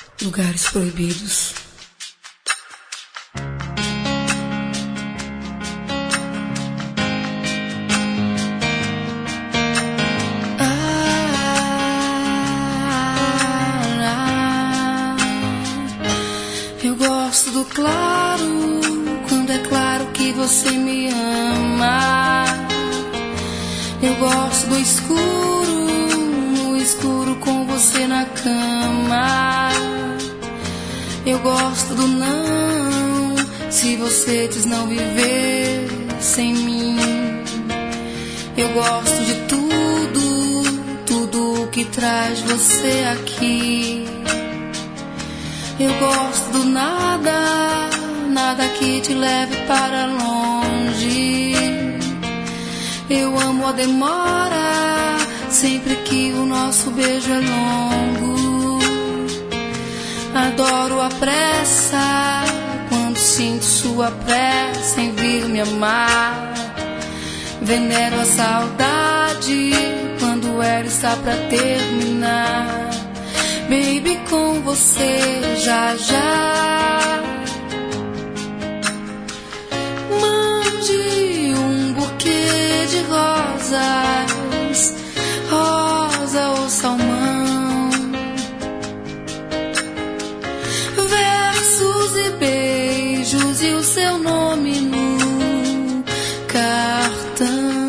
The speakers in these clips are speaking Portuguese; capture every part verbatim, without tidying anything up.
Lugares proibidos. Eu gosto do claro, quando é claro que você me ama. Eu gosto do escuro, no escuro com você na cama. Eu gosto do não, se você diz não viver sem mim. Eu gosto de tudo, tudo que traz você aqui. Eu gosto do nada, nada que te leve para longe. Eu amo a demora, sempre que o nosso beijo é longo. Adoro a pressa, quando sinto sua pressa em vir me amar. Venero a saudade, quando ela está pra terminar. Baby, com você já já. Mande um buquê de rosas, rosa ou salmão, versos e beijos e o seu nome no cartão.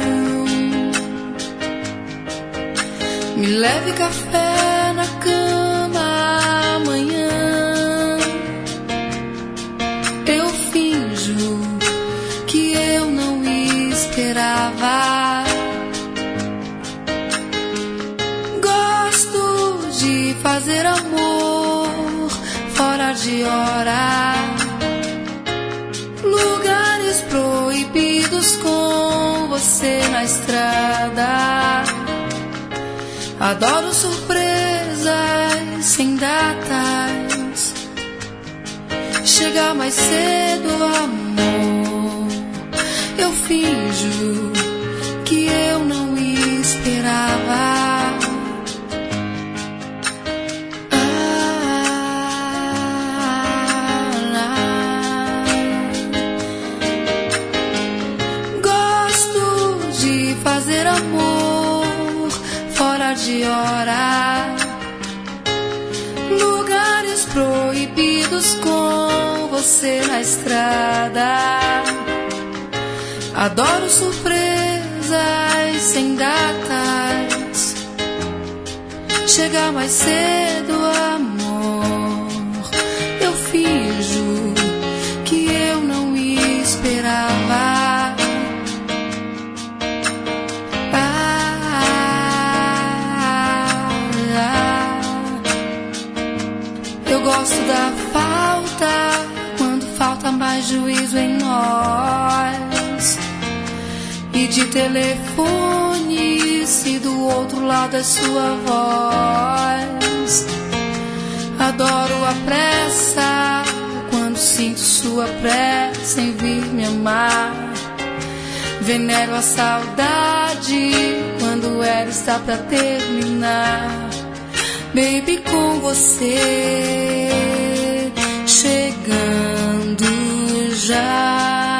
Me leve café na cama amanhã. Eu finjo que eu não esperava. Gosto de fazer amor fora de hora. Lugares proibidos com você na estrada. Adoro surpresas sem datas. Chega mais cedo, amor. Eu finjo que eu não esperava. Ah, gosto de fazer amor fora de hora. Lugares proibidos com você na estrada. Adoro surpresas sem datas. Chega mais cedo, amor. Eu finjo que eu não esperava. Eu gosto da falta, quando falta mais juízo em nós. E de telefone, se do outro lado é sua voz. Adoro a pressa, quando sinto sua pressa em vir me amar. Venero a saudade, quando ela está pra terminar. Baby, com você chegando já.